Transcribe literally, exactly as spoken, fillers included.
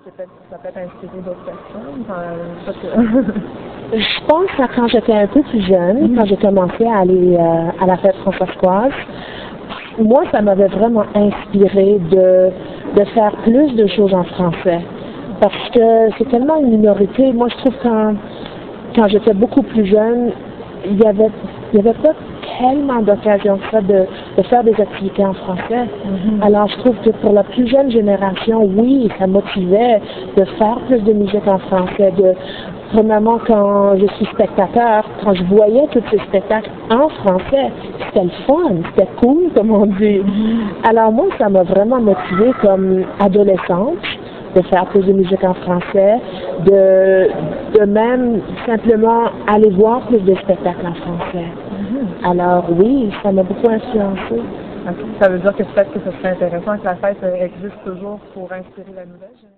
c'est peut-être, ça peut être inspiré d'autres personnes. Enfin, que... Je pense que quand j'étais un peu plus jeune, mm-hmm. quand j'ai commencé à aller euh, à la fête Françoise, moi, ça m'avait vraiment inspiré de, de faire plus de choses en français. Parce que c'est tellement une minorité. Moi, je trouve que quand, quand j'étais beaucoup plus jeune, il y avait, il y avait pas tellement d'occasions que ça de, de faire des activités en français. Mm-hmm. Alors, je trouve que pour la plus jeune génération, oui, ça motivait de faire plus de musique en français. De, premièrement, quand je suis spectateur, quand je voyais tous ces spectacles en français, c'était le fun, c'était cool, comme on dit. Mm-hmm. Alors, moi, ça m'a vraiment motivée comme adolescente de faire plus de musique en français, de, de même simplement aller voir plus de spectacles en français. Mm-hmm. Alors oui, ça m'a beaucoup influencé. Okay. Ça veut dire que peut-être que ce serait intéressant que la fête existe toujours pour inspirer la nouvelle génération.